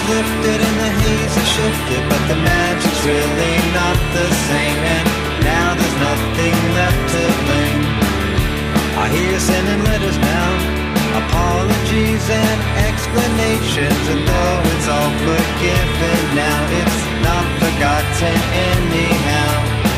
lifted and the haze has shifted, but the magic's really not the same, and now there's nothing left to blame. I hear you sending letters now, apologies and explanations, and though it's all forgiven now, it's not forgotten anyhow.